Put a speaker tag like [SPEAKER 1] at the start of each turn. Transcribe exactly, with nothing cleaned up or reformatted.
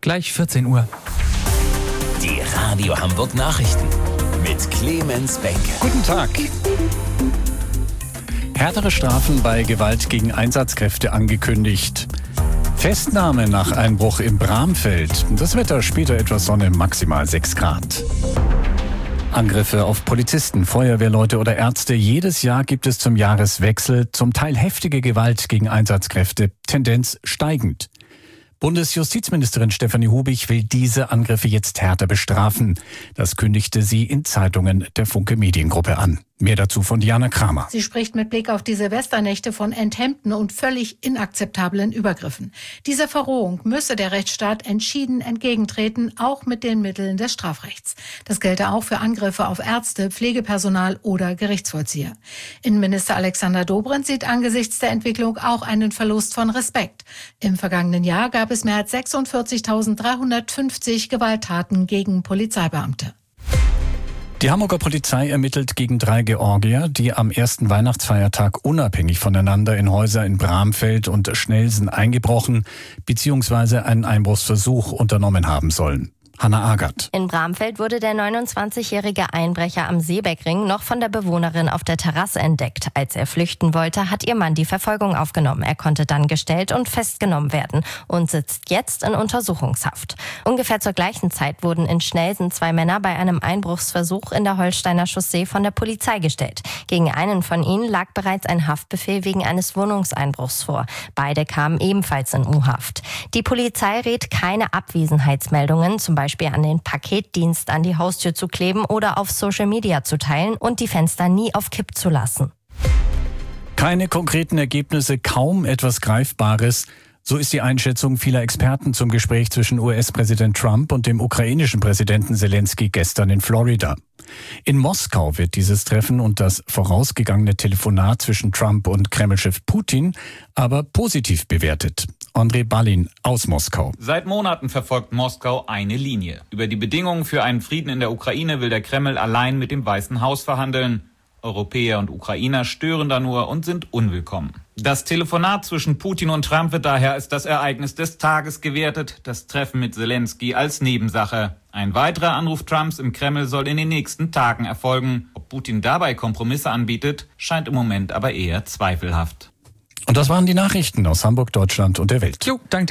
[SPEAKER 1] Gleich vierzehn Uhr.
[SPEAKER 2] Die Radio Hamburg Nachrichten mit Clemens Benke.
[SPEAKER 3] Guten Tag. Härtere Strafen bei Gewalt gegen Einsatzkräfte angekündigt. Festnahme nach Einbruch im Bramfeld. Das Wetter später etwas Sonne, maximal sechs Grad. Angriffe auf Polizisten, Feuerwehrleute oder Ärzte. Jedes Jahr gibt es zum Jahreswechsel zum Teil heftige Gewalt gegen Einsatzkräfte. Tendenz steigend. Bundesjustizministerin Stefanie Hubich will diese Angriffe jetzt härter bestrafen. Das kündigte sie in Zeitungen der Funke Mediengruppe an. Mehr dazu von Diana Kramer.
[SPEAKER 4] Sie spricht mit Blick auf die Silvesternächte von enthemmten und völlig inakzeptablen Übergriffen. Dieser Verrohung müsse der Rechtsstaat entschieden entgegentreten, auch mit den Mitteln des Strafrechts. Das gelte auch für Angriffe auf Ärzte, Pflegepersonal oder Gerichtsvollzieher. Innenminister Alexander Dobrindt sieht angesichts der Entwicklung auch einen Verlust von Respekt. Im vergangenen Jahr gab es mehr als sechsundvierzigtausenddreihundertfünfzig Gewalttaten gegen Polizeibeamte.
[SPEAKER 3] Die Hamburger Polizei ermittelt gegen drei Georgier, die am ersten Weihnachtsfeiertag unabhängig voneinander in Häuser in Bramfeld und Schnelsen eingebrochen bzw. einen Einbruchsversuch unternommen haben sollen. Hanna Agert.
[SPEAKER 5] In Bramfeld wurde der neunundzwanzigjährige Einbrecher am Seebeckring noch von der Bewohnerin auf der Terrasse entdeckt. Als er flüchten wollte, hat ihr Mann die Verfolgung aufgenommen. Er konnte dann gestellt und festgenommen werden und sitzt jetzt in Untersuchungshaft. Ungefähr zur gleichen Zeit wurden in Schnelsen zwei Männer bei einem Einbruchsversuch in der Holsteiner Chaussee von der Polizei gestellt. Gegen einen von ihnen lag bereits ein Haftbefehl wegen eines Wohnungseinbruchs vor. Beide kamen ebenfalls in U-Haft. Die Polizei rät keine Abwesenheitsmeldungen, zum Beispiel an den Paketdienst an die Haustür zu kleben oder auf Social Media zu teilen und die Fenster nie auf Kipp zu lassen.
[SPEAKER 3] Keine konkreten Ergebnisse, kaum etwas Greifbares. So ist die Einschätzung vieler Experten zum Gespräch zwischen U S-Präsident Trump und dem ukrainischen Präsidenten Zelensky gestern in Florida. In Moskau wird dieses Treffen und das vorausgegangene Telefonat zwischen Trump und Kremlchef Putin aber positiv bewertet. Andrei Balin aus Moskau.
[SPEAKER 6] Seit Monaten verfolgt Moskau eine Linie. Über die Bedingungen für einen Frieden in der Ukraine will der Kreml allein mit dem Weißen Haus verhandeln. Europäer und Ukrainer stören da nur und sind unwillkommen. Das Telefonat zwischen Putin und Trump wird daher als das Ereignis des Tages gewertet, das Treffen mit Zelensky als Nebensache. Ein weiterer Anruf Trumps im Kreml soll in den nächsten Tagen erfolgen. Ob Putin dabei Kompromisse anbietet, scheint im Moment aber eher zweifelhaft.
[SPEAKER 3] Und das waren die Nachrichten aus Hamburg, Deutschland und der Welt.
[SPEAKER 1] Jo, danke.